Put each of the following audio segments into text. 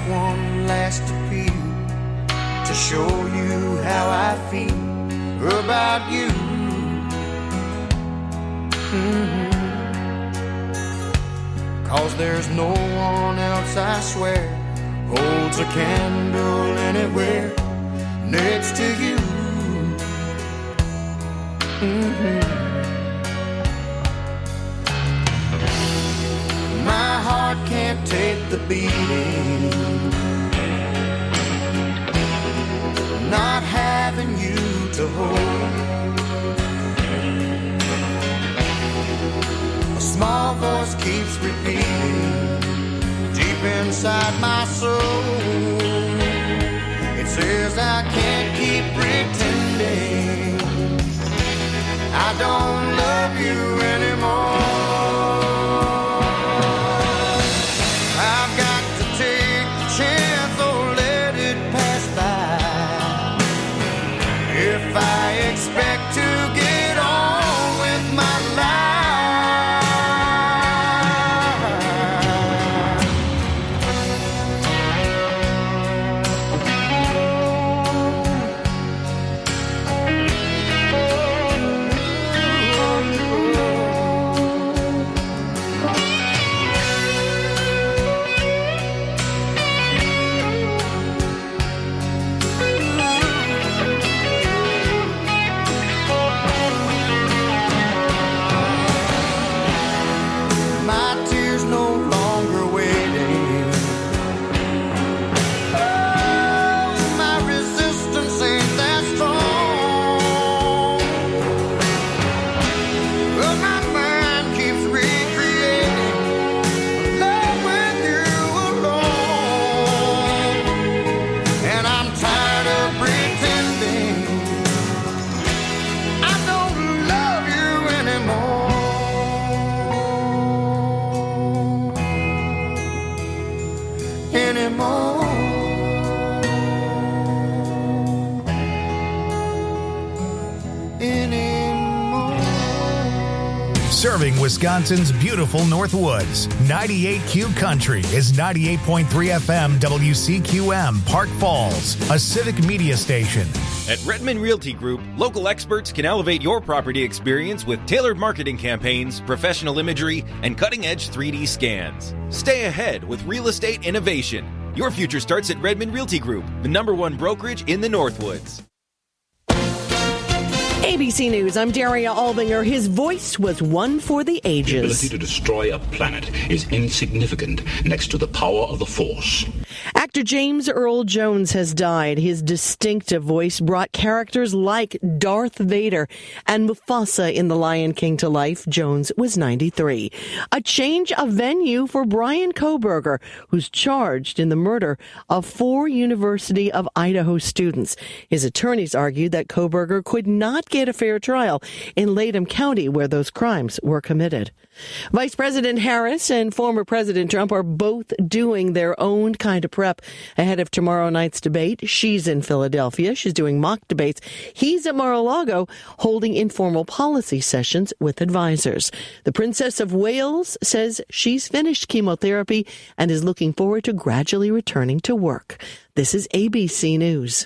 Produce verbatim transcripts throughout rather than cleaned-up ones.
one last appeal to show you how I feel about you. Mm-hmm. 'Cause there's no one else, I swear, holds a candle anywhere next to you. Mm-hmm. My heart can't take the beating, not having you to hold. A small voice keeps repeating deep inside my soul. It says I can't keep pretending I don't love you anymore. I've got to take the chance or let it pass by. If I expect to get on with my life, Serving Wisconsin's beautiful Northwoods. ninety-eight Q Country is ninety-eight point three F M W C Q M, Park Falls, a civic media station. At Redmond Realty Group, local experts can elevate your property experience with tailored marketing campaigns, professional imagery, and cutting-edge three D scans. Stay ahead with real estate innovation. Your future starts at Redmond Realty Group, the number one brokerage in the Northwoods. A B C News, I'm Daria Albinger. His voice was one for the ages. The ability to destroy a planet is insignificant next to the power of the Force. Actor James Earl Jones has died. His distinctive voice brought characters like Darth Vader and Mufasa in The Lion King to life. Jones was ninety-three. A change of venue for Bryan Kohberger, who's charged in the murder of four University of Idaho students. His attorneys argued that Kohberger could not get a fair trial in Lathem County, where those crimes were committed. Vice President Harris and former President Trump are both doing their own kind of prep ahead of tomorrow night's debate. She's in Philadelphia. She's doing mock debates. He's at Mar-a-Lago holding informal policy sessions with advisors. The Princess of Wales says she's finished chemotherapy and is looking forward to gradually returning to work. This is A B C News.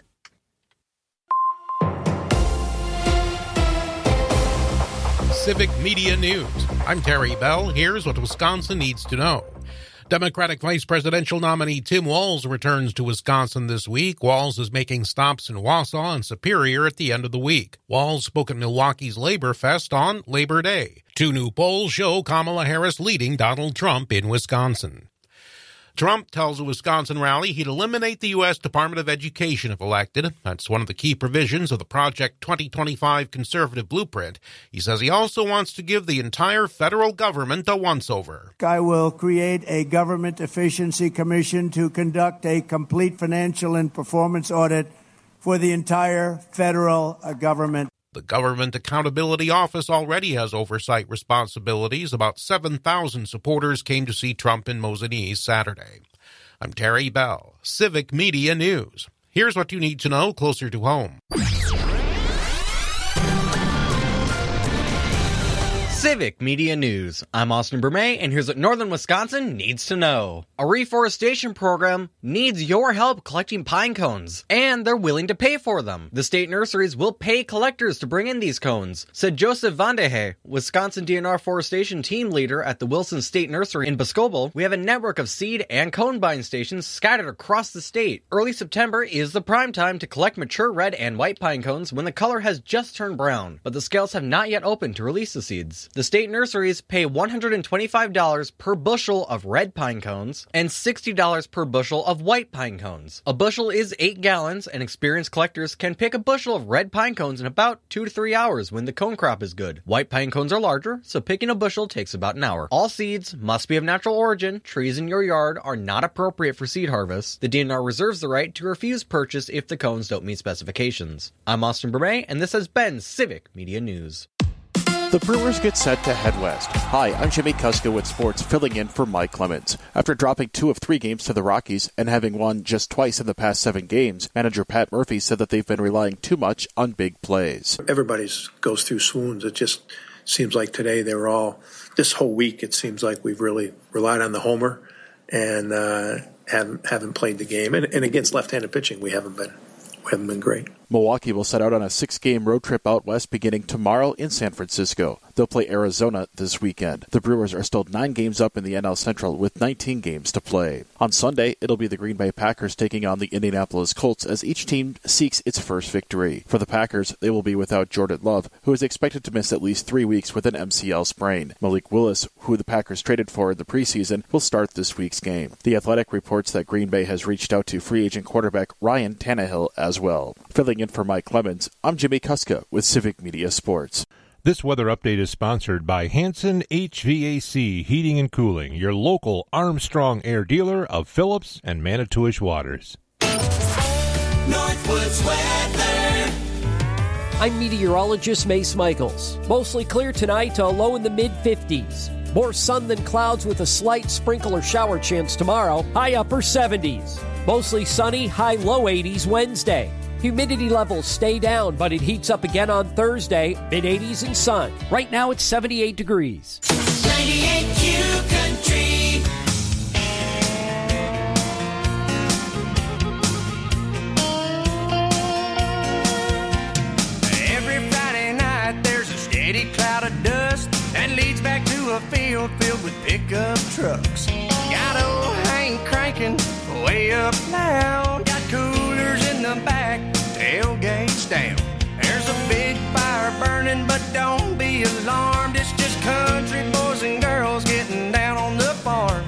Civic Media News. I'm Terry Bell. Here's what Wisconsin needs to know. Democratic vice presidential nominee Tim Walz returns to Wisconsin this week. Walz is making stops in Wausau and Superior at the end of the week. Walz spoke at Milwaukee's Labor Fest on Labor Day. Two new polls show Kamala Harris leading Donald Trump in Wisconsin. Trump tells a Wisconsin rally he'd eliminate the U S Department of Education if elected. That's one of the key provisions of the Project twenty twenty-five conservative blueprint. He says he also wants to give the entire federal government a once-over. I will create a government efficiency commission to conduct a complete financial and performance audit for the entire federal uh, government. The Government Accountability Office already has oversight responsibilities. About seven thousand supporters came to see Trump in Mosinee Saturday. I'm Terry Bell, Civic Media News. Here's what you need to know closer to home. Civic Media News. I'm Austin Bermay, and here's what Northern Wisconsin needs to know. A reforestation program needs your help collecting pine cones, and they're willing to pay for them. The state nurseries will pay collectors to bring in these cones, said Joseph Vandehe, Wisconsin D N R forestation team leader at the Wilson State Nursery in Boscobel. We have a network of seed and cone buying stations scattered across the state. Early September is the prime time to collect mature red and white pine cones when the color has just turned brown, but the scales have not yet opened to release the seeds. The state nurseries pay one hundred twenty-five dollars per bushel of red pine cones and sixty dollars per bushel of white pine cones. A bushel is eight gallons, and experienced collectors can pick a bushel of red pine cones in about two to three hours when the cone crop is good. White pine cones are larger, so picking a bushel takes about an hour. All seeds must be of natural origin. Trees in your yard are not appropriate for seed harvest. The D N R reserves the right to refuse purchase if the cones don't meet specifications. I'm Austin Bermay, and this has been Civic Media News. The Brewers get set to head west. Hi, I'm Jimmy Kuska with sports, filling in for Mike Clemens. After dropping two of three games to the Rockies and having won just twice in the past seven games, manager Pat Murphy said that they've been relying too much on big plays. Everybody goes through swoons. It just seems like today they were all, this whole week it seems like we've really relied on the homer and uh, haven't, haven't played the game. And, and against left-handed pitching, we haven't been, we haven't been great. Milwaukee will set out on a six-game road trip out west beginning tomorrow in San Francisco. They'll play Arizona this weekend. The Brewers are still nine games up in the N L Central with nineteen games to play. On Sunday, it'll be the Green Bay Packers taking on the Indianapolis Colts as each team seeks its first victory. For the Packers, they will be without Jordan Love, who is expected to miss at least three weeks with an M C L sprain. Malik Willis, who the Packers traded for in the preseason, will start this week's game. The Athletic reports that Green Bay has reached out to free agent quarterback Ryan Tannehill as well. Filling in for Mike Clemens, I'm Jimmy Kuska with Civic Media Sports. This weather update is sponsored by Hanson H V A C Heating and Cooling, your local Armstrong Air dealer of Phillips and Manitowish Waters. Northwoods weather. I'm meteorologist Mace Michaels. Mostly clear tonight, a low in the mid fifties. More sun than clouds with a slight sprinkle or shower chance tomorrow, high upper seventies. Mostly sunny, high low eighties Wednesday. Humidity levels stay down, but it heats up again on Thursday, mid-eighties and sun. Right now it's seventy-eight degrees. ninety-eight Q Country. Every Friday night there's a steady cloud of dust that leads back to a field filled with pickup trucks. Got old Hank cranking way up loud. Got coolers in the back, tailgates down. There's a big fire burning, but don't be alarmed. It's just country boys and girls getting down on the farm.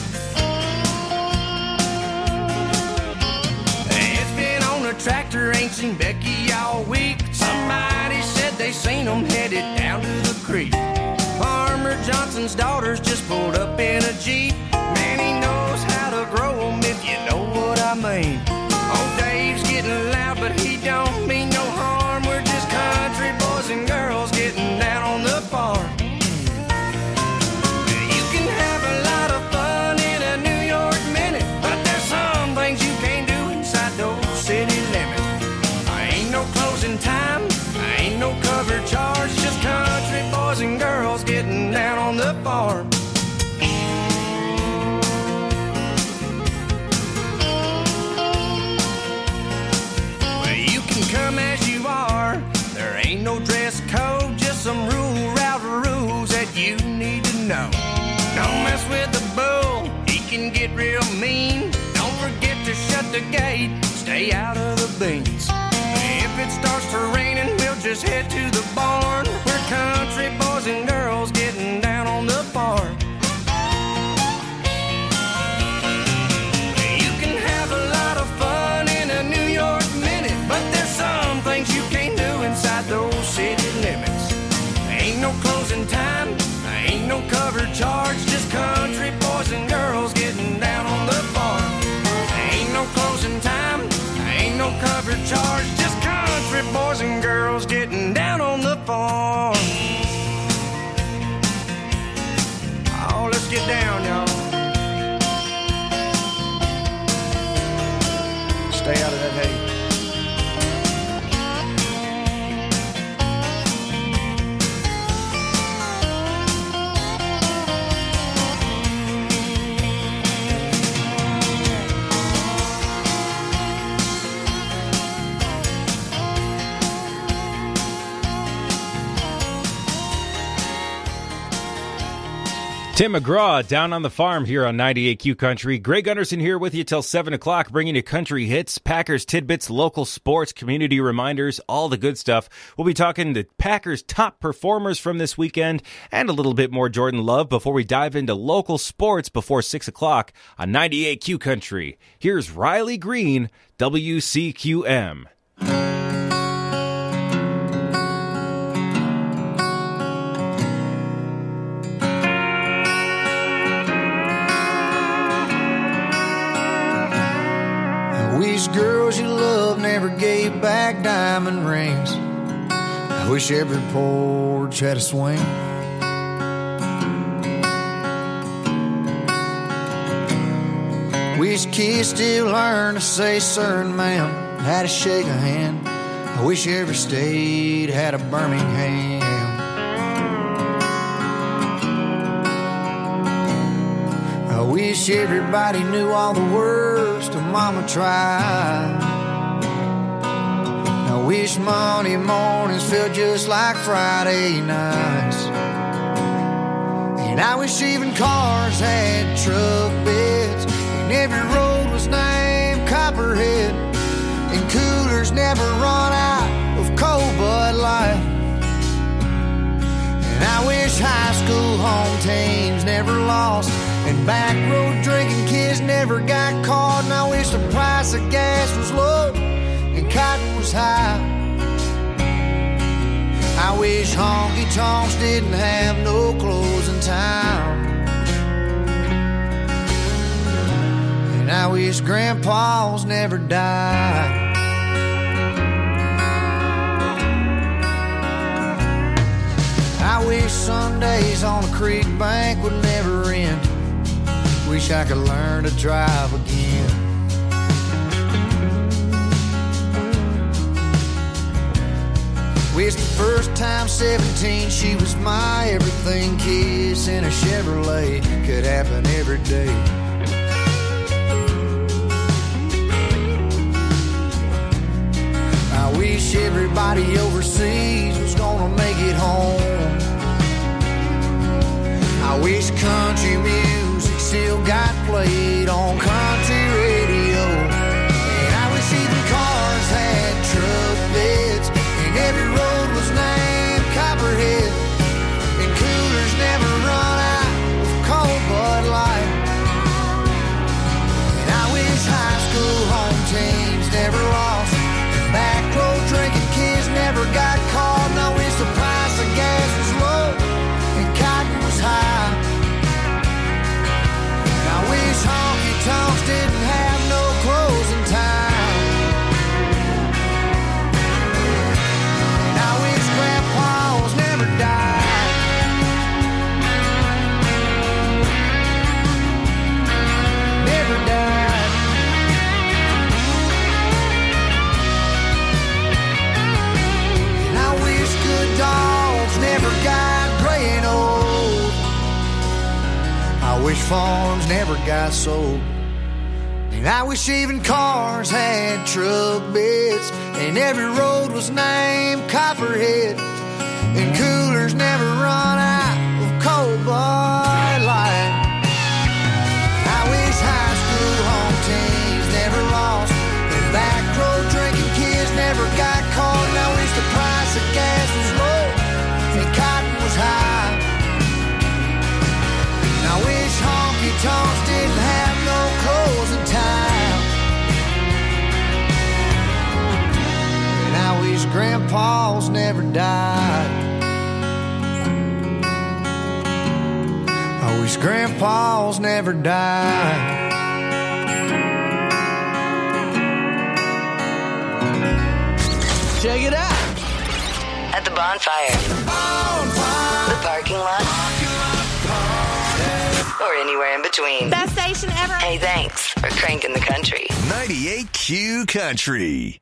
It's been on a tractor, ain't seen Becky all week. Somebody said they seen them headed down to the creek. Farmer Johnson's daughters just pulled up in a Jeep. Man, he knows how to grow them, if you know what I mean. Old Dave's getting loud, but he don't mean no harm. We're just country boys and girls getting down on the farm. You can have a lot of fun in a New York minute, but there's some things you can't do inside those city limits. I ain't no closing time, I ain't no cover charge, just country boys and girls getting down on the farm. Come as you are, there ain't no dress code, just some rule route rules that you need to know. Don't mess with the bull, he can get real mean. Don't forget to shut the gate, stay out of the beans. If it starts to raining, we'll just head to the barn. We're country boys and girls getting down on the farm. You can have a lot of fun in a New York minute, but there's some things you can't do inside those city limits. Ain't no closing time, ain't no cover charge, just country boys and girls getting down on the farm. Ain't no closing time, ain't no cover charge, just country boys and girls getting down on the farm. Tim McGraw down on the farm here on ninety-eight Q Country. Greg Gunderson here with you till seven o'clock, bringing you country hits, Packers tidbits, local sports, community reminders, all the good stuff. We'll be talking to Packers top performers from this weekend and a little bit more Jordan Love before we dive into local sports before six o'clock on ninety-eight Q Country. Here's Riley Green, W C Q M. These girls you love never gave back diamond rings. I wish every porch had a swing. Wish kids still learn to say sir and ma'am, how to shake a hand. I wish every state had a Birmingham. I wish everybody knew all the words to Mama Tried. I wish Monday mornings felt just like Friday nights. And I wish even cars had truck beds, and every road was named Copperhead, and coolers never run out of cold Bud Light. And I wish high school home teams never lost, and back road drinking kids never got caught. And I wish the price of gas was low and cotton was high. I wish honky tonks didn't have no closing time. And I wish grandpas never died. I wish Sundays on the creek bank would never end. Wish I could learn to drive again. Wish the first time seventeen she was my everything. Kiss in a Chevrolet could happen every day. I wish everybody overseas was gonna make it home. I wish country music still got played on country radio. And I wish even cars had truck beds, and every road was named Copperhead, and coolers never run out of cold Bud Light. And I wish high school home teams never lost, and back road drinking kids never got caught. And I wish the price of gas was low and cotton was high. I wish honky tonks didn't have no closing time. And I wish grandpas never died. Never died. And I wish good dogs never got gray and old. I wish farms never got sold. And I wish even cars had truck beds, and every road was named Copperhead, and coolers never run out of cold Bud Light. I wish high school home teams never lost, and back road drinking kids never got caught. And I wish the price of gas was low and cotton was high. I wish honky tonks didn't have no closing time. And I wish grandpas never died. I wish grandpas never died. Check it out. At the bonfire. Bonfire. The parking lot. Or anywhere in between. Best station ever. Hey, thanks for cranking the country. ninety-eight Q Country.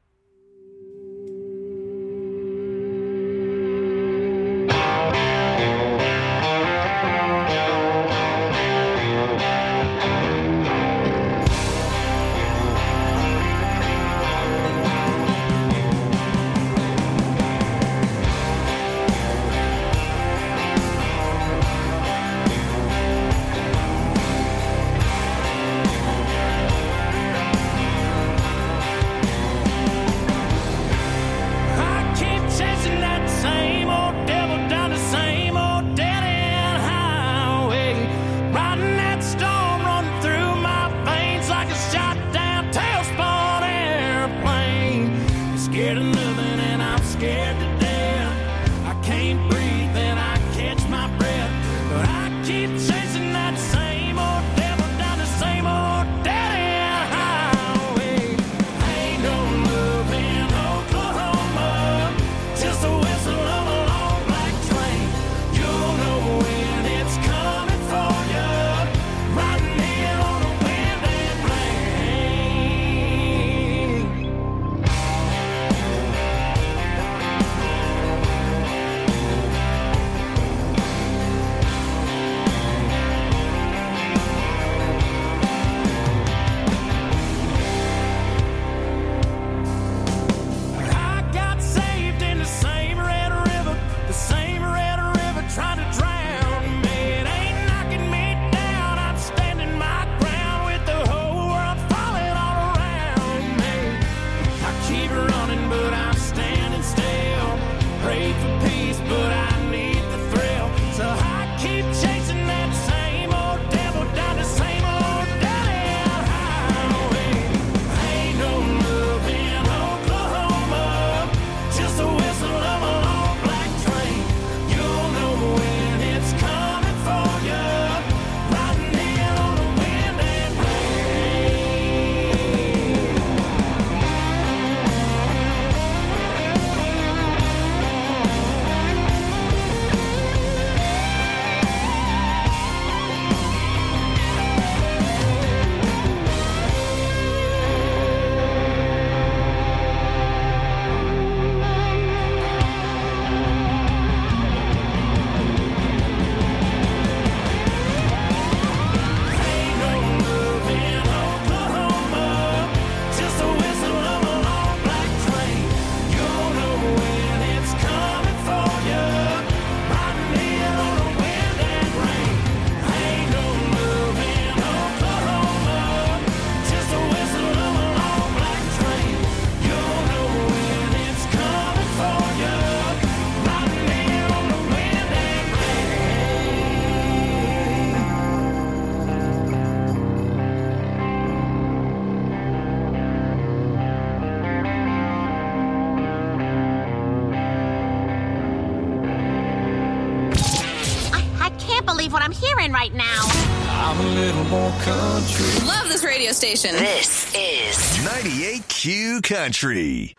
believe what I'm hearing right now. I'm a little more country. Love this radio station. This is ninety-eight Q Country.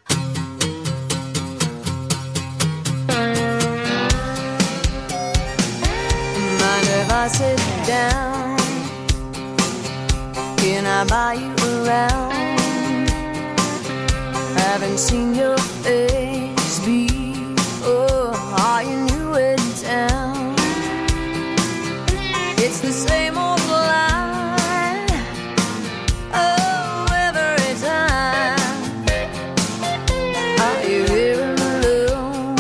Mind if I sit down? Can I buy you around? Haven't seen your face before. Are you new in town? It's the same old line. Oh, every time. Are you here alone?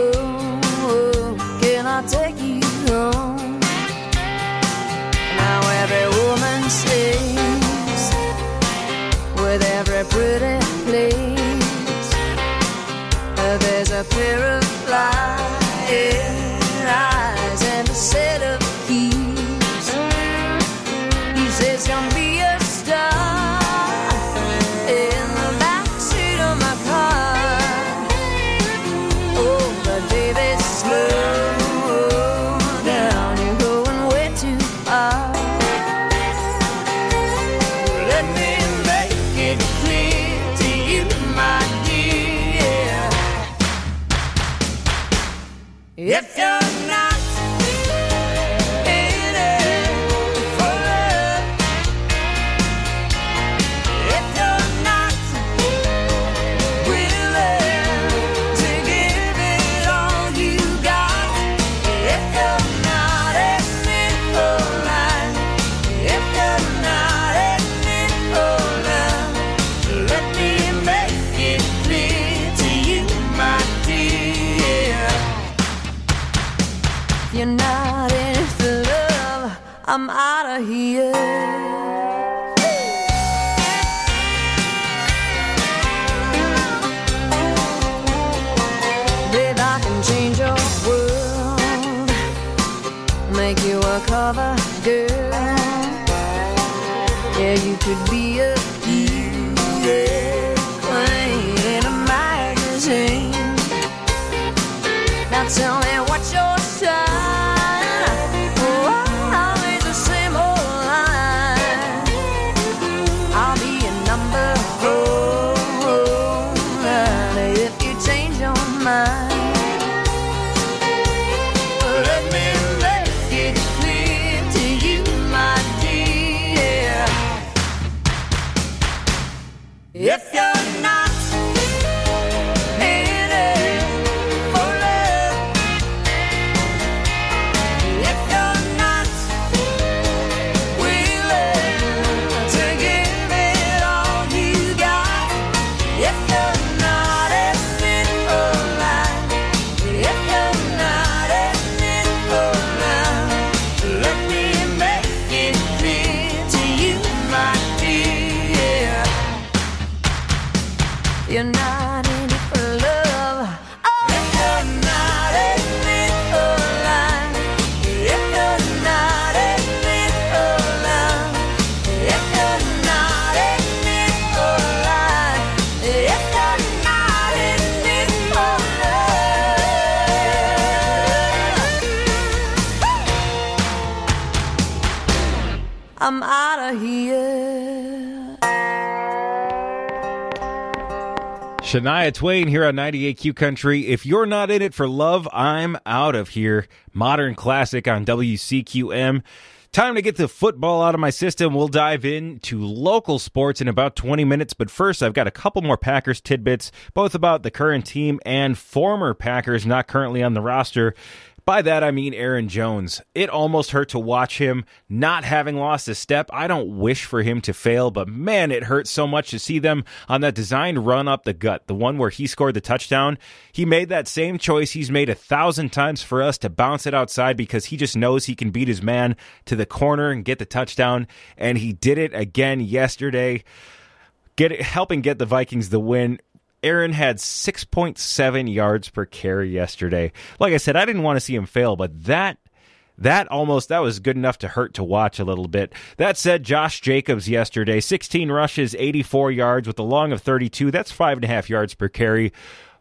Can I take you home? Now every woman sings with every pretty place. There's a pair of flying eyes and a set of keys. He says, "Come be a star in the backseat of my car." Oh, but baby, slow down. You're going way too far. Let me make it clear to you, my dear. If you're not in it for love, if you're not willing to give it all you got, if you're not in it for life, if you're not in it for love, let me make it clear to you, my dear. You're not in it for love, I'm out of here. Babe, I can change your world, make you a cover girl. Yeah, you could be a queen in a magazine. Now tell me what's your sign? Oh, always the same old line. I'll be a number four if you change your mind. Let me make it clear to you, my dear. If you're not in it for love, if you're not willing to give it all you got, if you're not in it for life, if you're not in it for love, let me make it clear to you, my dear. You're not in it for love. Oh, if you're not in it for life, if you're not in it for love, if you're not in it for life, if you're not in it for love, I'm out of here. Shania Twain here on ninety-eight Q Country. If you're not in it for love, I'm out of here. Modern classic on W C Q M. Time to get the football out of my system. We'll dive into local sports in about twenty minutes. But first, I've got a couple more Packers tidbits, both about the current team and former Packers not currently on the roster. By that, I mean Aaron Jones. It almost hurt to watch him not having lost a step. I don't wish for him to fail, but man, it hurt so much to see them on that designed run up the gut, the one where he scored the touchdown. He made that same choice he's made a thousand times for us to bounce it outside because he just knows he can beat his man to the corner and get the touchdown, and he did it again yesterday, get it, helping get the Vikings the win. Aaron had six point seven yards per carry yesterday. Like I said, I didn't want to see him fail, but that that almost that was good enough to hurt to watch a little bit. That said, Josh Jacobs yesterday, sixteen rushes, eighty-four yards with a long of thirty-two. That's five and a half yards per carry.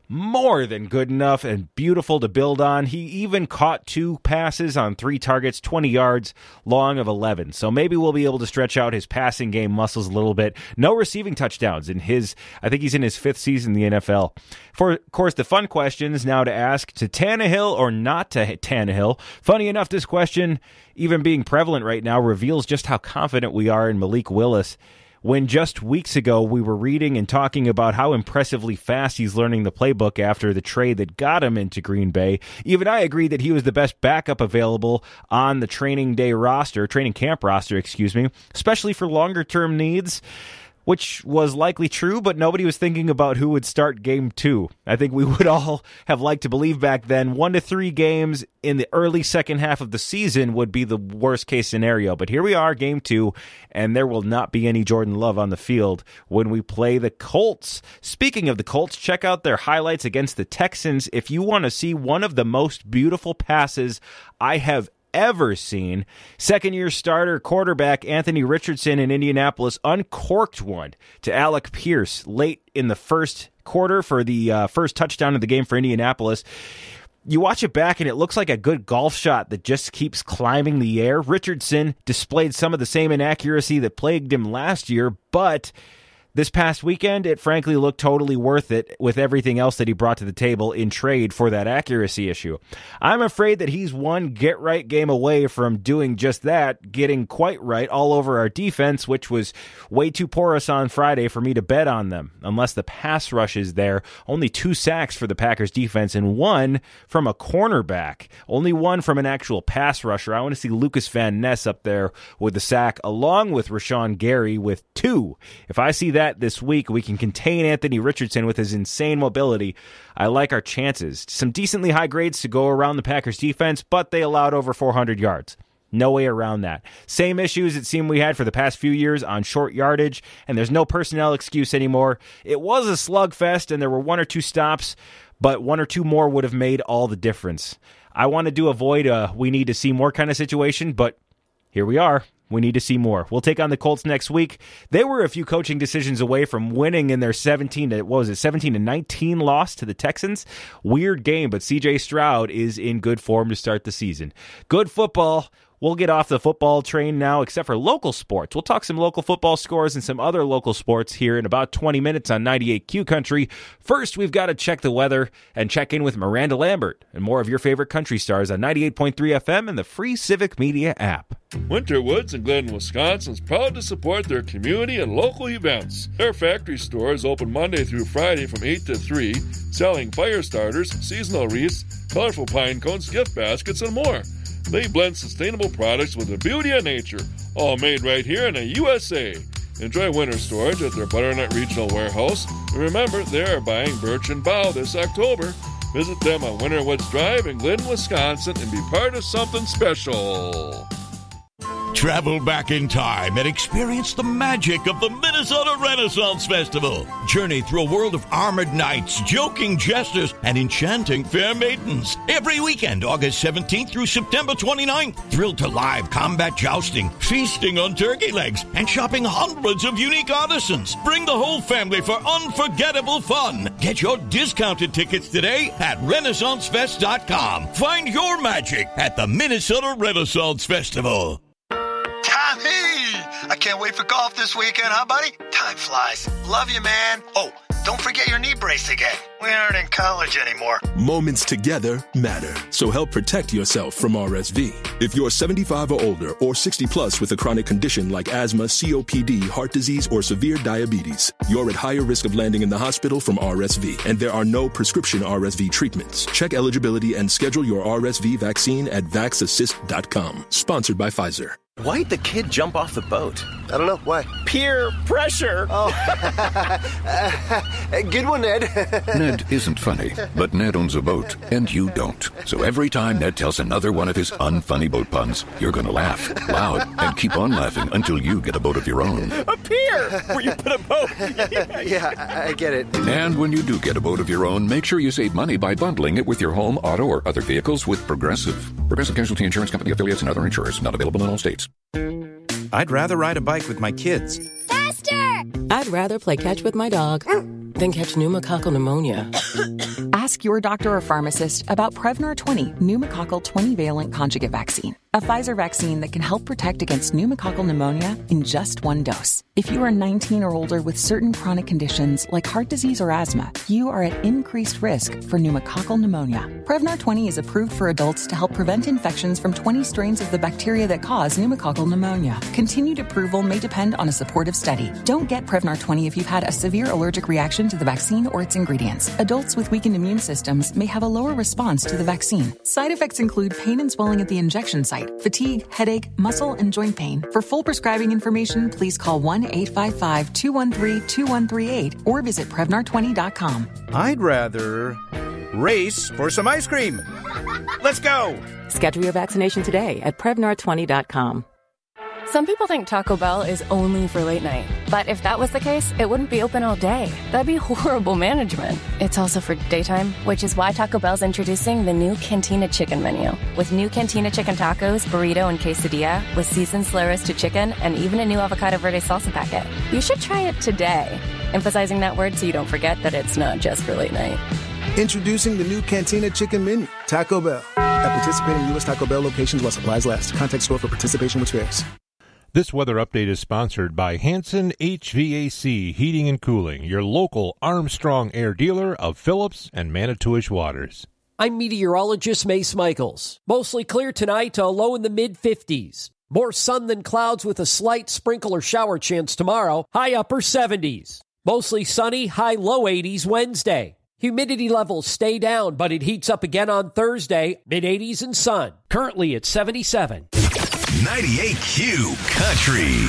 more than good enough and beautiful to build on. He even caught two passes on three targets, twenty yards, long of eleven. So maybe we'll be able to stretch out his passing game muscles a little bit. No receiving touchdowns in his, I think he's in his fifth season in the N F L. For, of course, the fun question is now to ask, to Tannehill or not to Tannehill? Funny enough, this question, even being prevalent right now, reveals just how confident we are in Malik Willis, when just weeks ago we were reading and talking about how impressively fast he's learning the playbook after the trade that got him into Green Bay. Even I agreed that he was the best backup available on the training day roster, training camp roster, excuse me, especially for longer-term needs, which was likely true, but nobody was thinking about who would start game two. I think we would all have liked to believe back then one to three games in the early second half of the season would be the worst case scenario. But here we are, game two, and there will not be any Jordan Love on the field when we play the Colts. Speaking of the Colts, check out their highlights against the Texans if you want to see one of the most beautiful passes I have ever seen. Second-year starter quarterback Anthony Richardson in Indianapolis uncorked one to Alec Pierce late in the first quarter for the uh, first touchdown of the game for Indianapolis. You watch it back, and it looks like a good golf shot that just keeps climbing the air. Richardson displayed some of the same inaccuracy that plagued him last year, but this past weekend, it frankly looked totally worth it with everything else that he brought to the table in trade for that accuracy issue. I'm afraid that he's one get-right game away from doing just that, getting quite right all over our defense, which was way too porous on Friday for me to bet on them. Unless the pass rush is there, only two sacks for the Packers defense and one from a cornerback. Only one from an actual pass rusher. I want to see Lucas Van Ness up there with the sack, along with Rashawn Gary with two. If I see that this week, we can contain Anthony Richardson with his insane mobility. I like our chances. Some decently high grades to go around the Packers defense, but they allowed over four hundred yards. No way around that. Same issues it seemed we had for the past few years on short yardage, and there's no personnel excuse anymore. It was a slugfest, and there were one or two stops, but one or two more would have made all the difference. I wanted to avoid a we need to see more kind of situation, but here we are. We need to see more. We'll take on the Colts next week. They were a few coaching decisions away from winning in their seventeen to, what was it, seventeen to nineteen loss to the Texans. Weird game, but C J Stroud is in good form to start the season. Good football. We'll get off the football train now, except for local sports. We'll talk some local football scores and some other local sports here in about twenty minutes on ninety-eight Q Country. First, we've got to check the weather and check in with Miranda Lambert and more of your favorite country stars on ninety-eight point three F M and the free Civic Media app. Winterwoods in Glen, Wisconsin is proud to support their community and local events. Their factory store is open Monday through Friday from eight to three, selling fire starters, seasonal wreaths, colorful pine cones, gift baskets, and more. They blend sustainable products with the beauty of nature, all made right here in the U S A. Enjoy winter storage at their Butternut Regional Warehouse. And remember, they are buying birch and bough this October. Visit them on Winterwoods Drive in Glen, Wisconsin, and be part of something special. Travel back in time and experience the magic of the Minnesota Renaissance Festival. Journey through a world of armored knights, joking jesters, and enchanting fair maidens. Every weekend, August seventeenth through September twenty-ninth. Thrilled to live combat jousting, feasting on turkey legs, and shopping hundreds of unique artisans. Bring the whole family for unforgettable fun. Get your discounted tickets today at Renaissance Fest dot com. Find your magic at the Minnesota Renaissance Festival. Tommy! I can't wait for golf this weekend, huh, buddy? Time flies. Love you, man. Oh, don't forget your knee brace again. We aren't in college anymore. Moments together matter, so help protect yourself from R S V. If you're seventy-five or older or sixty plus with a chronic condition like asthma, C O P D, heart disease, or severe diabetes, you're at higher risk of landing in the hospital from R S V, and there are no prescription R S V treatments. Check eligibility and schedule your R S V vaccine at vax assist dot com. Sponsored by Pfizer. Why'd the kid jump off the boat? I don't know. Why? Peer pressure. Oh. Good one, Ned. Ned isn't funny, but Ned owns a boat, and you don't. So every time Ned tells another one of his unfunny boat puns, you're going to laugh loud and keep on laughing until you get a boat of your own. A pier where you put a boat. Yeah, I, I get it. And when you do get a boat of your own, make sure you save money by bundling it with your home, auto, or other vehicles with Progressive. Progressive Casualty Insurance Company affiliates and other insurers. Not available in all states. I'd rather ride a bike with my kids. Faster! I'd rather play catch with my dog than catch pneumococcal pneumonia. ask your doctor or pharmacist about Prevnar twenty pneumococcal twenty-valent conjugate vaccine, a Pfizer vaccine that can help protect against pneumococcal pneumonia in just one dose. If you are nineteen or older with certain chronic conditions like heart disease or asthma, you are at increased risk for pneumococcal pneumonia. Prevnar twenty is approved for adults to help prevent infections from twenty strains of the bacteria that cause pneumococcal pneumonia. Continued approval may depend on a supportive study. Don't get Prevnar twenty if you've had a severe allergic reaction to the vaccine or its ingredients. Adults with weakened immune systems may have a lower response to the vaccine. Side effects include pain and swelling at the injection site, fatigue, headache, muscle, and joint pain. For full prescribing information, please call one eight five five, two one three, two one three eight or visit Prevnar twenty dot com. I'd rather race for some ice cream. Let's go. Schedule your vaccination today at Prevnar twenty dot com. Some people think Taco Bell is only for late night. But if that was the case, it wouldn't be open all day. That'd be horrible management. It's also for daytime, which is why Taco Bell's introducing the new Cantina Chicken menu. With new Cantina Chicken tacos, burrito, and quesadilla, with seasoned slow roasted chicken, and even a new avocado verde salsa packet. You should try it today. Emphasizing that word so you don't forget that it's not just for late night. Introducing the new Cantina Chicken menu, Taco Bell. At participating U S Taco Bell locations while supplies last. Contact store for participation with fares. This weather update is sponsored by Hanson H V A C Heating and Cooling, your local Armstrong Air dealer of Phillips and Manitowish Waters. I'm meteorologist Mace Michaels. Mostly clear tonight, a low in the mid fifties. More sun than clouds with a slight sprinkle or shower chance tomorrow, high upper seventies. Mostly sunny, high low eighties Wednesday. Humidity levels stay down, but it heats up again on Thursday, mid eighties and sun. Currently at seventy-seven. ninety-eight Q Country.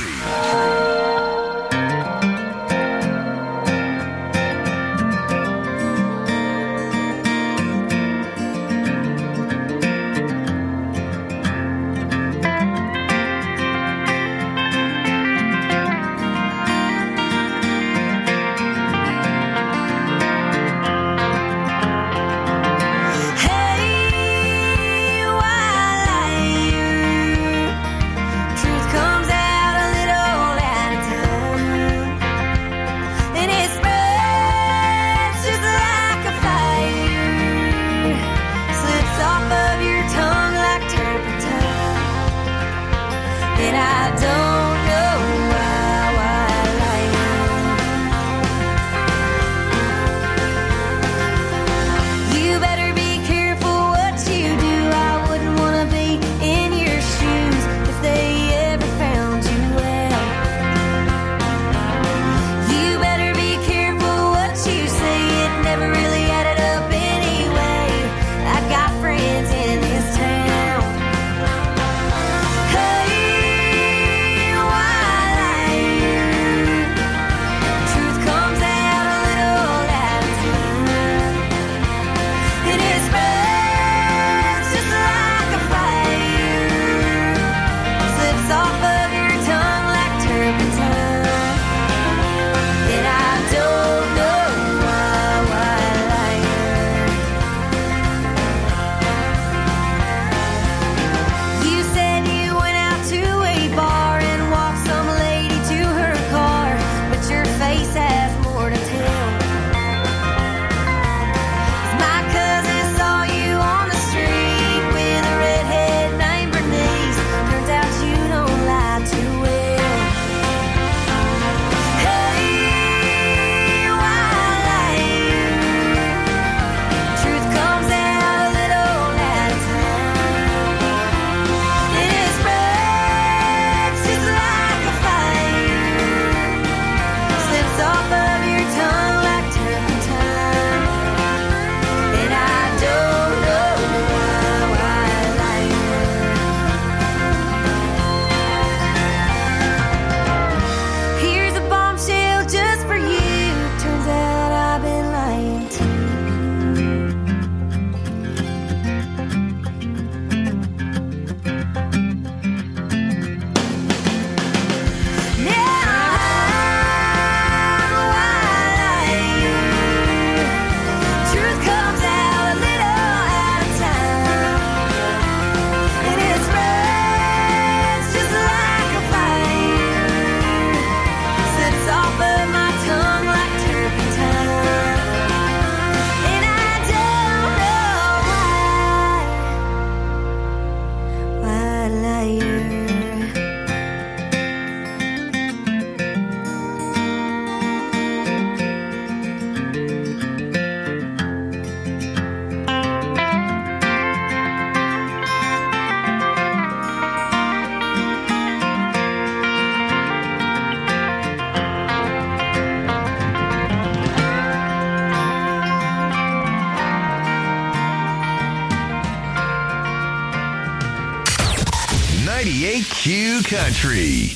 ninety-eight Q Country.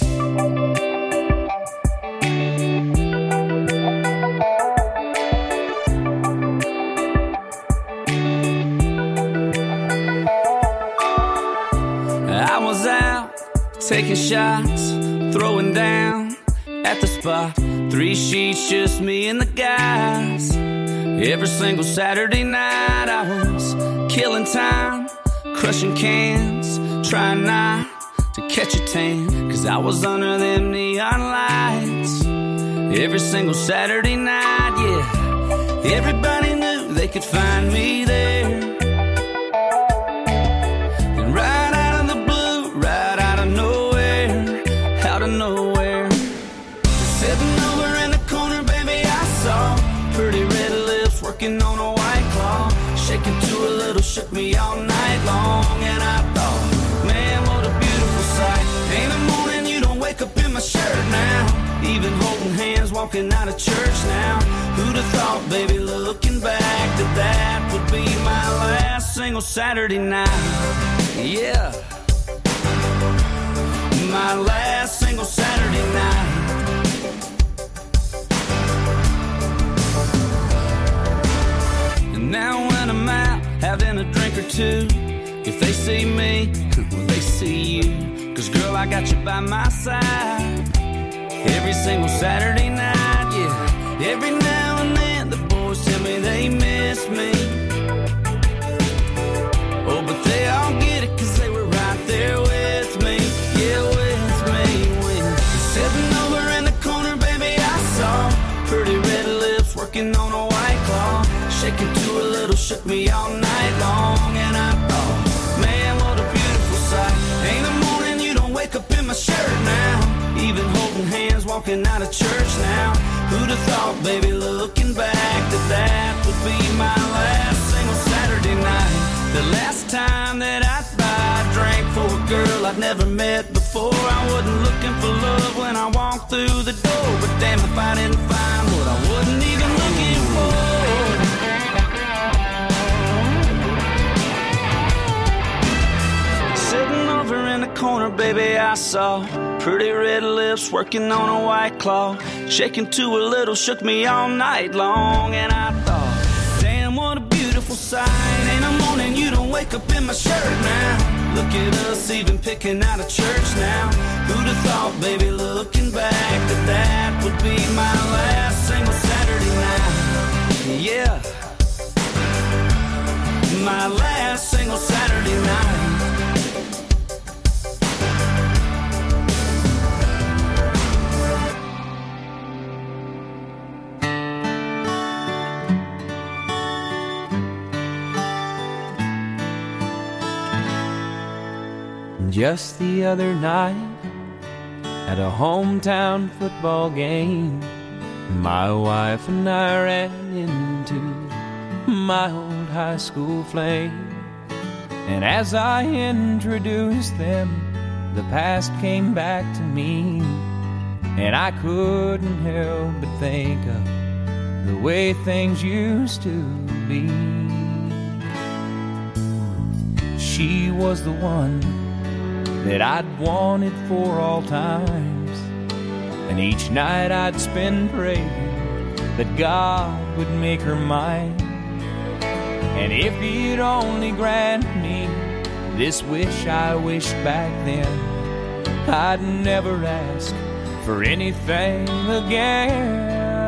I was out taking shots, throwing down at the spot. Three sheets, just me and the guys. Every single Saturday night I was killing time, crushing cans, trying not to catch a tan, cause I was under them neon lights. Every single Saturday night, yeah. Everybody knew they could find me there. And right out of the blue, right out of nowhere, out of nowhere, sitting over in the corner, baby, I saw pretty red lips working on a white claw, shaking to a little, shook me all night long. And I thought, man, what a beautiful sight. Ain't a morning you don't wake up in my shirt now. Even holding hands, walking out of church now. Who'd have thought, baby, looking back, that that would be my last single Saturday night. Yeah, my last single Saturday night. And now when I'm out having a drink or two, if they see me, well, they see you. Cause girl, I got you by my side every single Saturday night, yeah. Every now and then the boys tell me they miss me. Oh, but they all get it cause they were right there with me. Yeah, with me. When sitting over in the corner, baby, I saw pretty red lips working on a white claw, shaking to a little, shook me all night long. And I thought, man, what a beautiful sight. Ain't a morning you don't wake up in my shirt now. Even holding hands, walking out of church now. Who'd have thought, baby, looking back, that that would be my last single Saturday night. The last time that I'd buy a drink for a girl I'd never met before. I wasn't looking for love when I walked through the door, but damn if I didn't find what I wasn't even looking for. Sitting over in the corner, baby, I saw pretty red lips working on a white claw, shaking to a little, shook me all night long. And I thought, damn, what a beautiful sight. Ain't a morning you don't wake up in my shirt now. Look at us even picking out of church now. Who'd have thought, baby, looking back, that that would be my last single Saturday night. Yeah, my last single Saturday night. Just the other night, at a hometown football game, my wife and I ran into my old high school flame. And as I introduced them, the past came back to me, and I couldn't help but think of the way things used to be. She was the one that I'd wanted for all times, and each night I'd spend praying that God would make her mine. And if he'd only grant me this wish I wished back then, I'd never ask for anything again.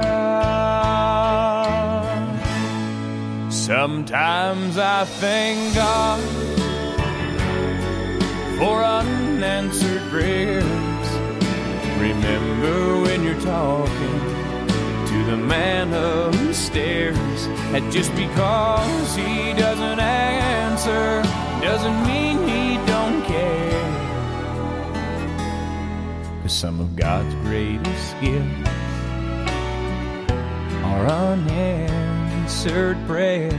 Sometimes I thank God for unanswered prayers. Remember when you're talking to the man upstairs, that just because he doesn't answer doesn't mean he don't care. 'Cause some of God's greatest gifts are unanswered prayers.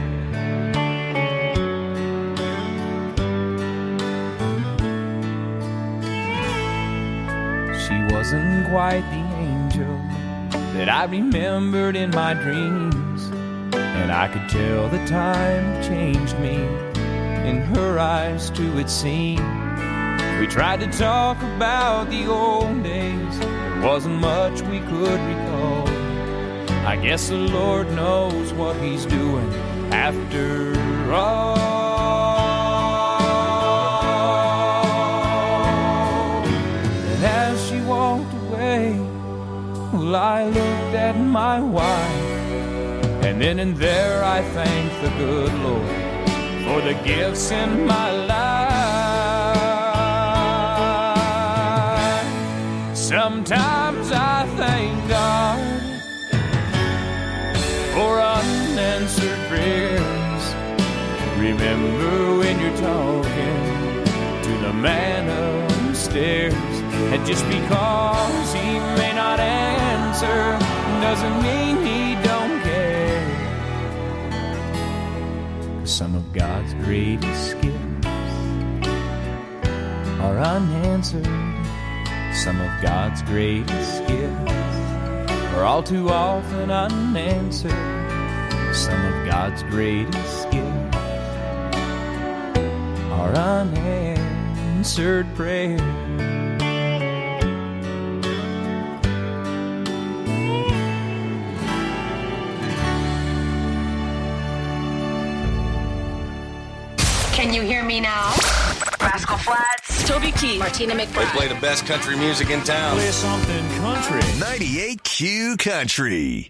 Wasn't quite the angel that I remembered in my dreams, and I could tell the time changed me. In her eyes too it seemed We tried to talk about the old days. There wasn't much we could recall. I guess the Lord knows what he's doing after all. And as she walked away, well, I looked at my wife, and then and there I thanked the good Lord for the gifts in my life. Sometimes I thank God for unanswered prayers. Remember when you're talking to the man upstairs, and just because he may not answer doesn't mean he don't care. 'Cause some of God's greatest gifts are unanswered. Some of God's greatest gifts are all too often unanswered. Some of God's greatest gifts are unanswered prayers. Can you hear me now? Rascal Flatts, Toby Keith, Martina They McBride. play the best country music in town. Play something country. ninety-eight Q Country.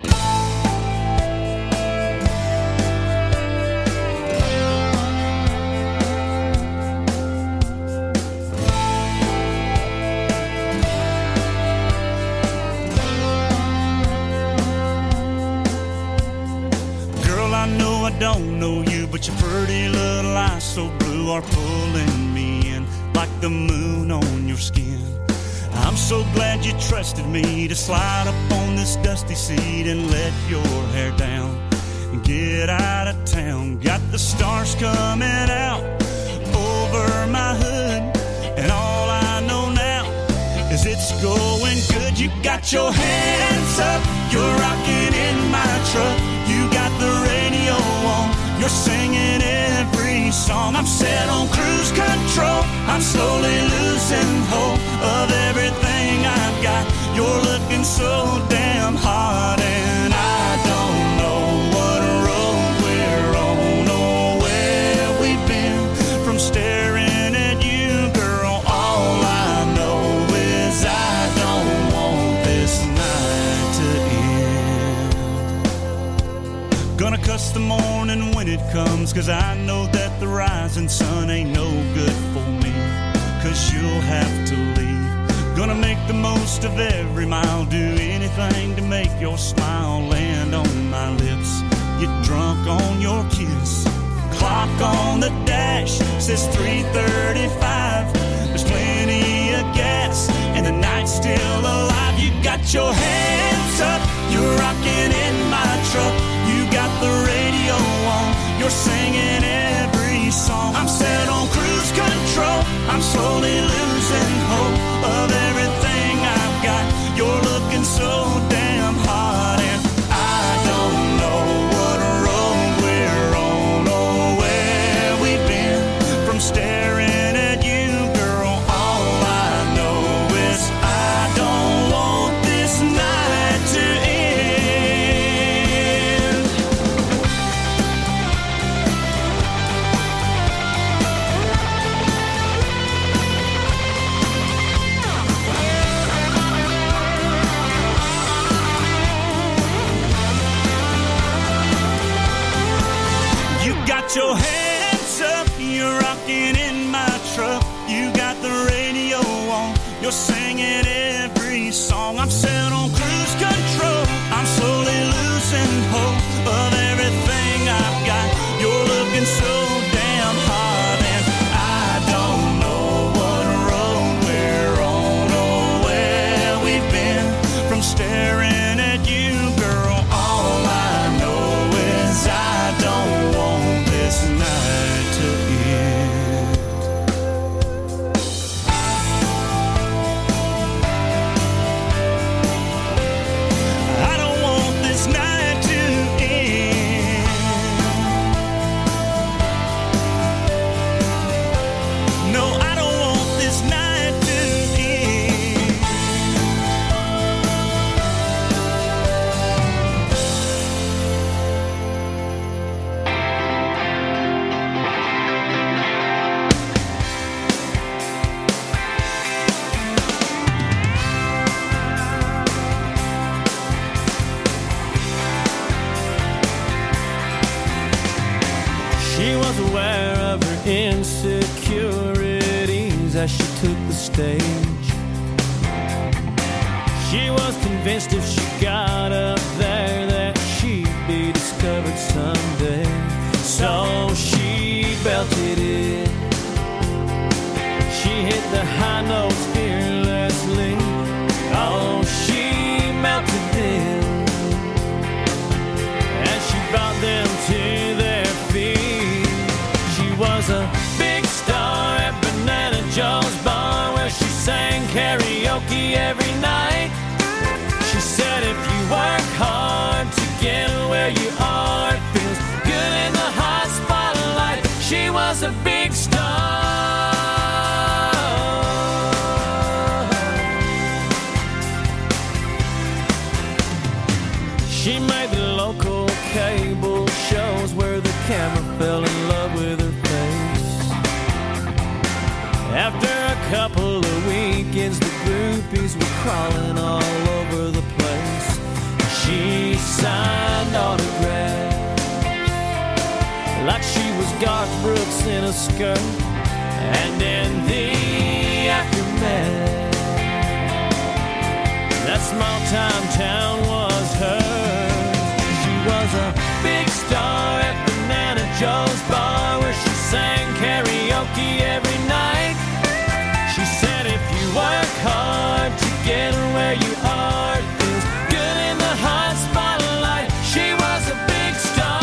Girl, I know I don't know you, but your pretty little eyes so blue are pulling me in like the moon on your skin. I'm so glad you trusted me to slide up on this dusty seat and let your hair down and get out of town. Got the stars coming out over my hood, and all I know now is it's going good. You got your hands up, you're rocking in my truck. You got the radio on, you're singing every song. I'm set on cruise control, I'm slowly losing hope of everything I've got. You're looking so damn hot, and I don't know what road we're on or where we've been from staring at you, girl. All I know is I don't want this night to end. Gonna cuss the morning when it comes, 'cause I know that the rising sun ain't no good for me, 'cause you'll have to leave. Gonna make the most of every mile, do anything to make your smile land on my lips. Get drunk on your kiss. Clock on the dash says three thirty-five. There's plenty of gas and the night's still alive. You got your hands up, you're rocking in my truck. You got the radio on, you're singing every song. I'm set on cruise control, I'm slowly losing hope of everything I've got. You're looking so damn hot, and I don't know what road we're on or where we've been from staring at you, girl. All I know is I don't want this night to end. You got your hands up, you're rocking in my truck. You got the radio on, you're singing every song. I'm set on cruise control, I'm slowly losing hope of everything I've got. You're looking so damn hot, and I don't know what road we're on or where we've been from staring at you, girl. All I know is I don't want this night to end. I don't want this night to end. tears as she took the stage. She was convinced if she got up there that she'd be discovered someday. So she belted it. She hit the high notes fearlessly. Oh, she melted them. And she brought them to their feet. She was a big star at Banana Joe's bar, where she sang karaoke every night. She said if you work hard to get where you are, it feels good in the hot spotlight. She was a big star. She made the local cable shows where the camera fell in love with her face. After a couple of weekends, the groupies were crawling all over the place. She signed autographs like she was Garth Brooks in a skirt. And in the aftermath, that small-time town was hers. She was a big star at Banana Joe's bar, where she sang karaoke every night. She said if you work hard to get where you are, it feels good in the hot spotlight. She was a big star.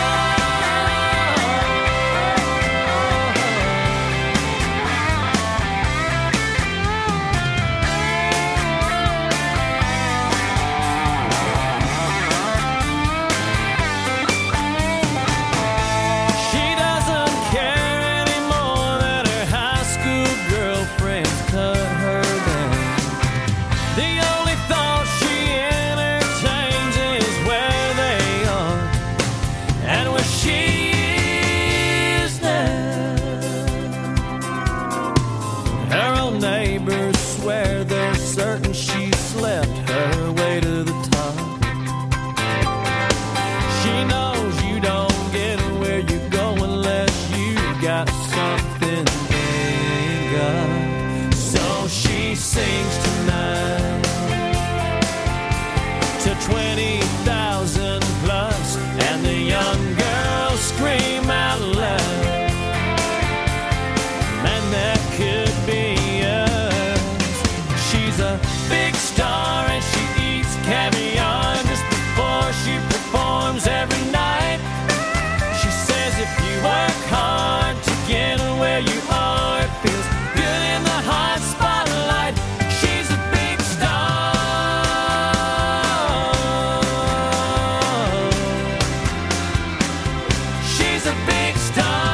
She doesn't care anymore that her high school girlfriends cut her down. The only thought she entertains is where they are and where she is now. Her own neighbors swear they're certain she slept her way to the top. She knows you don't get where you go unless you got something they ain't got. So she sings tonight to twenty thousand plus, and the young girls scream out loud, man, that could be us. She's a big star and she eats caviar just before she performs every night. She says if you work hard to get where you are, it feels good in the hot spotlight. She's a big star. She's a big star.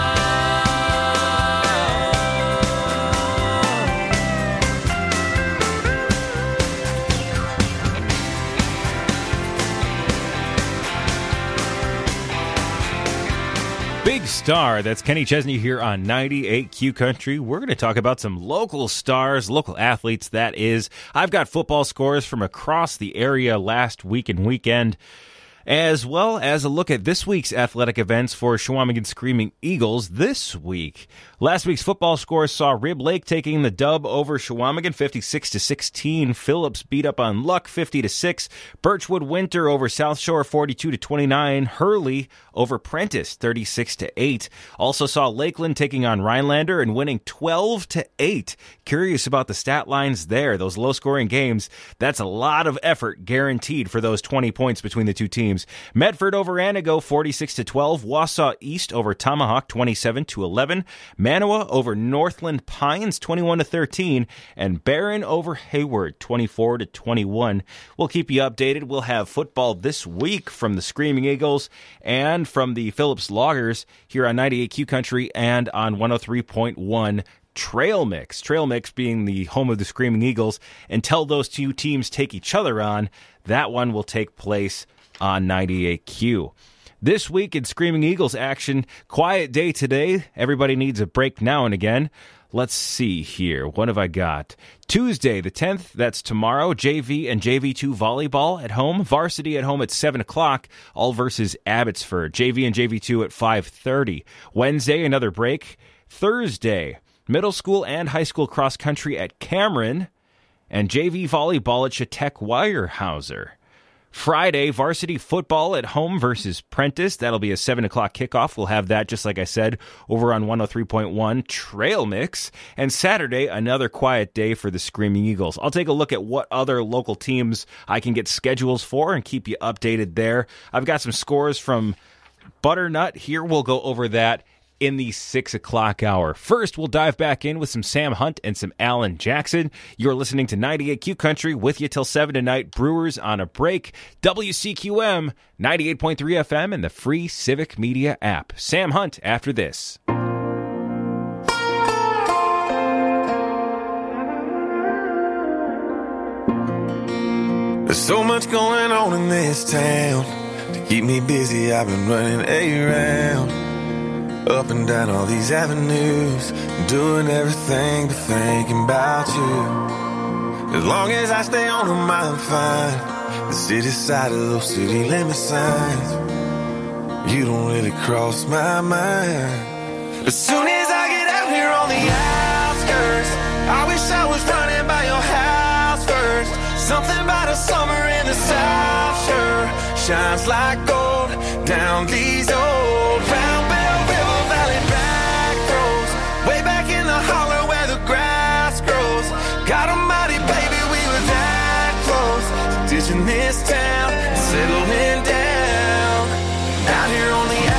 Big Star. That's Kenny Chesney here on ninety-eight Q Country. We're going to talk about some local stars, local athletes, that is. I've got football scores from across the area last week and weekend, as well as a look at this week's athletic events for Chequamegon Screaming Eagles this week. Last week's football scores saw Rib Lake taking the dub over Chequamegon fifty-six to sixteen. Phillips beat up on Luck fifty to six. Birchwood Winter over South Shore forty-two to twenty-nine. Hurley over Prentice thirty-six to eight. Also saw Lakeland taking on Rhinelander and winning twelve to eight. Curious about the stat lines there. Those low-scoring games, that's a lot of effort guaranteed for those twenty points between the two teams. Medford over Anago forty-six to twelve. Wausau East over Tomahawk twenty-seven to eleven. Manawa over Northland Pines twenty-one to thirteen. And Barron over Hayward twenty-four to twenty-one. We'll keep you updated. We'll have football this week from the Screaming Eagles and from the Phillips Loggers here on ninety-eight Q Country and on one oh three point one Trail Mix. Trail Mix being the home of the Screaming Eagles. Until those two teams take each other on, that one will take place on ninety-eight Q. This week in Screaming Eagles action, quiet day today. Everybody needs a break now and again. Let's see here. What have I got? Tuesday, the tenth, that's tomorrow. J V and J V two volleyball at home. Varsity at home at seven o'clock, all versus Abbotsford. J V and J V two at five thirty. Wednesday, another break. Thursday, middle school and high school cross country at Cameron, and J V volleyball at Chautauqua Weyerhaeuser. Friday, varsity football at home versus Prentice. That'll be a seven o'clock kickoff. We'll have that, just like I said, over on one oh three point one Trail Mix. And Saturday, another quiet day for the Screaming Eagles. I'll take a look at what other local teams I can get schedules for and keep you updated there. I've got some scores from Butternut. Here we'll go over that in the six o'clock hour. First, we'll dive back in with some Sam Hunt and some Alan Jackson. You're listening to ninety-eight Q Country with you till seven tonight. Brewers on a break. W C Q M, ninety-eight point three F M, and the free Civic Media app. Sam Hunt after this. There's so much going on in this town. To keep me busy, I've been running around. Up and down all these avenues, doing everything but thinking about you. As long as I stay on them, I'm fine. The city side of those city limit signs, you don't really cross my mind. As soon as I get out here on the outskirts, I wish I was running by your house first. Something about a summer in the South sure shines like gold down these old round Bell River Valley back roads, way back in the holler where the grass grows. God almighty, baby, we were that close to ditching this town and settling down out here on the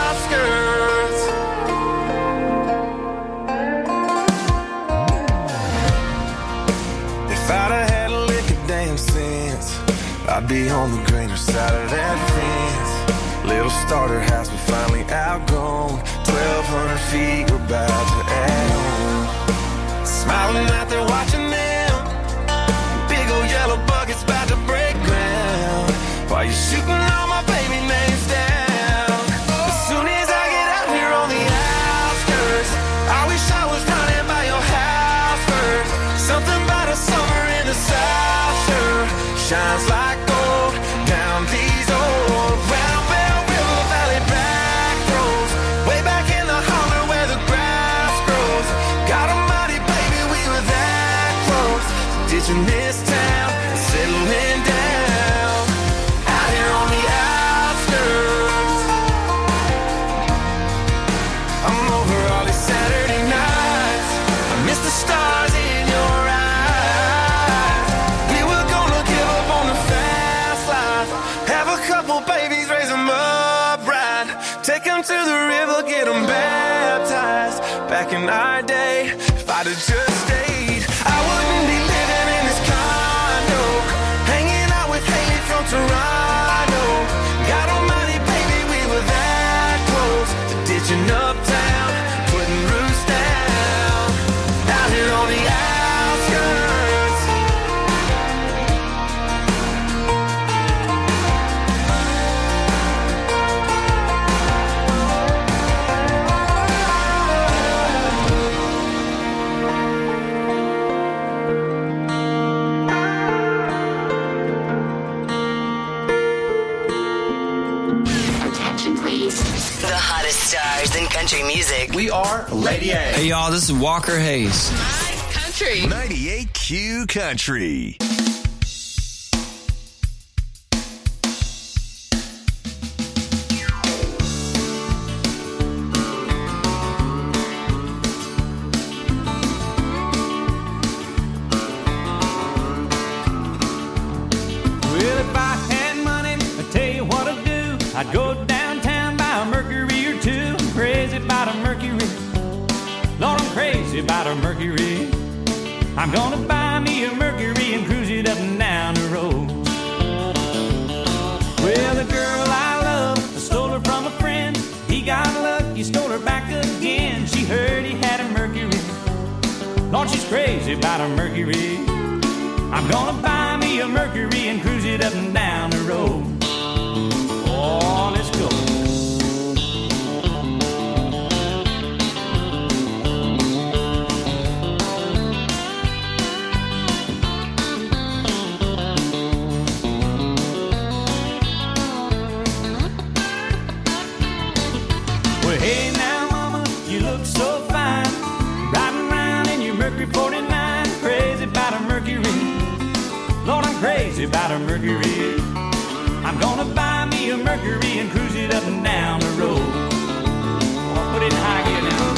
outskirts. If I'd have had a lick of damn sense, I'd be on the greener side of that fence. Little starter house we finally outgrown. Twelve hundred feet we're about to add on. Smiling out there watching them. Big old yellow buckets about to break ground. While you're shooting all my baby names down. As soon as I get out here on the outskirts, I wish I was running by your house first. Something about a summer in the South sure shines like gold down these old round Bell River Valley back roads, way back in the holler where the grass grows. God almighty, baby, we were that close to ditching this town and settling down out here on the outskirts. I'm over all these Saturday nights, I miss the stars in your eyes. We were gonna give up on the fast life, have a couple babies, raise them up right, take them to the river, get them baptized. Back in our day, if I'd have just stayed, I wouldn't be living in this condo, hanging out with Haley from Toronto. God almighty, baby, we were that close to ditching uptown, putting roots down out here on the outskirts. Attention, please. The hottest stars in country music. We are Lady A. Hey, y'all, this is Walker Hayes. Country. ninety-eight Q Country. Well, if I had money, I'd tell you what I'd do. I'd go downtown, buy a Mercury or two. I'm crazy about a Mercury. Lord, I'm crazy about a Mercury. I'm gonna buy me a Mercury and cruise it up and down the road. Well, the girl I love, I stole her from a friend. He got lucky, stole her back again. She heard he had a Mercury. Lord, she's crazy about a Mercury. I'm gonna buy me a Mercury and cruise it up and down the road. Oh, let's go. Well, hey now, mama, you look so fine, riding Mercury forty-nine, crazy about a Mercury. Lord, I'm crazy about a Mercury. I'm gonna buy me a Mercury and cruise it up and down the road. I'll put it in high gear now.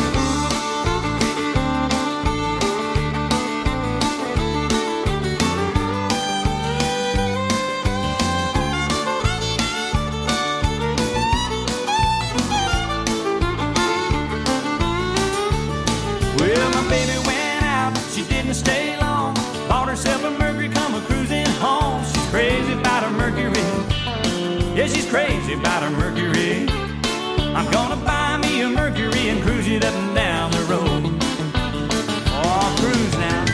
Well, my baby went out, she didn't stay long. Bought herself a Mercury, come a cruising home. She's crazy about a Mercury. Yeah, she's crazy about a Mercury. I'm gonna buy me a Mercury and cruise it up and down the road. Oh, I'll cruise now.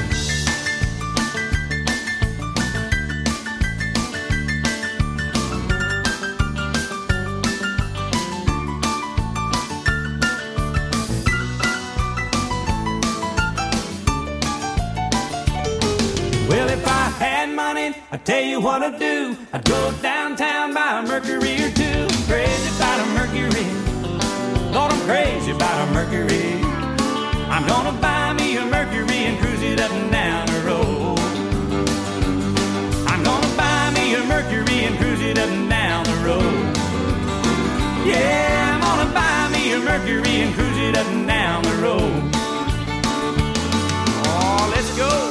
Well, if I had money, I'd tell you what I'd do. I'd go downtown, buy a Mercury or two. Crazy about a Mercury. Lord, I'm crazy about a Mercury. I'm gonna buy me a Mercury and cruise it up and down the road. I'm gonna buy me a Mercury and cruise it up and down the road. Yeah, I'm gonna buy me a Mercury and cruise it up and down the road. Oh, let's go.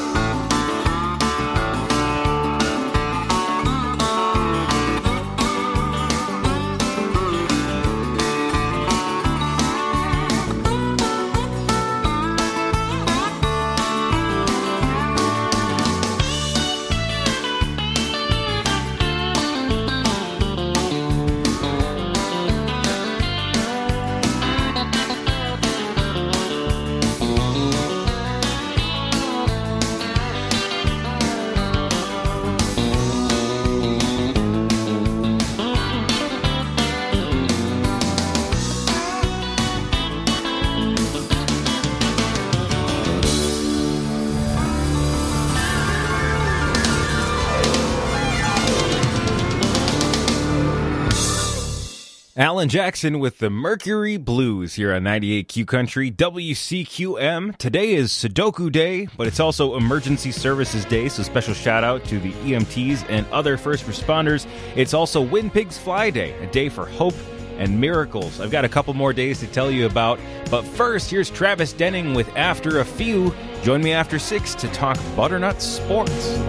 Alan Jackson with the Mercury Blues here on ninety-eight Q Country, W C Q M. Today is Sudoku Day, but it's also Emergency Services Day, so special shout out to the E M Ts and other first responders. It's also When Pigs Fly Day, a day for hope and miracles. I've got a couple more days to tell you about, but first, here's Travis Denning with After a Few. Join me after six to talk Butternut Sports.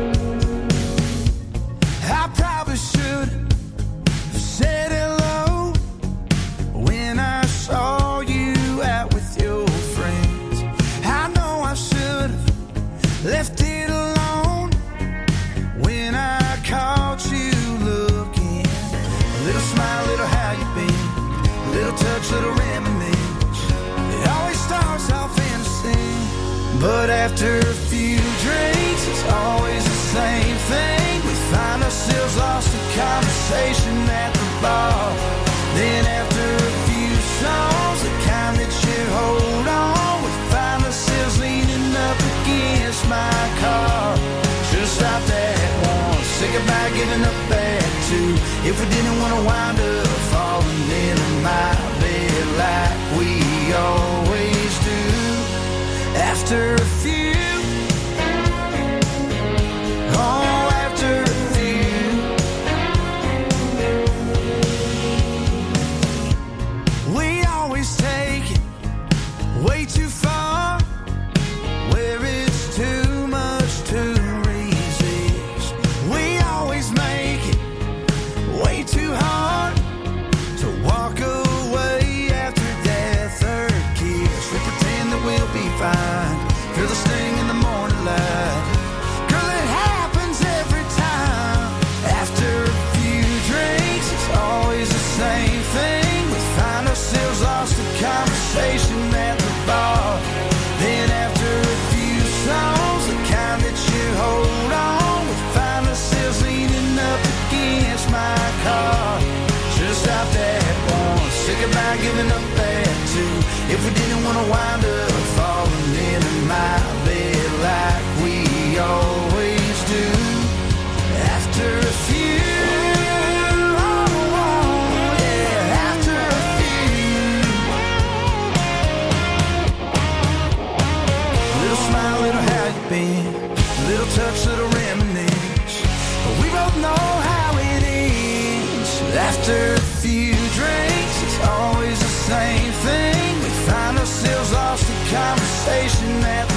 I probably should have said hello when I saw you out with your friends. I know I should have left it alone when I caught you looking. A little smile, little how you been, a little touch, little reminisce. It always starts off innocent, but after a few drinks, it's always the same thing. We find ourselves lost in conversation at the bar. Then after a few songs, the kind that you hold on, we find ourselves leaning up against my car. Should've stopped at one, say goodbye, giving up at two. If we didn't want to wind up falling into my bed like we always do. After a few, oh, after a few, we always take it way too far, where it's too much to resist. We always make it way too hard to walk away after that third kiss. We pretend that we'll be fine, feel the sting in the morning light. Girl, it happens every time. After a few drinks, it's always the same thing. We find ourselves lost in conversation at the bar. Then after a few songs, the kind that you hold on, we find ourselves leaning up against my car. Should've stopped at one, say goodbye, giving up at two. If we didn't want to wind up falling into my bed like we always do. After a few, oh, yeah, after a few. Little smile, little me. Little touch, little reminisce. But we both know how it is. After a few drinks, it's always the same thing. We find ourselves lost in conversation that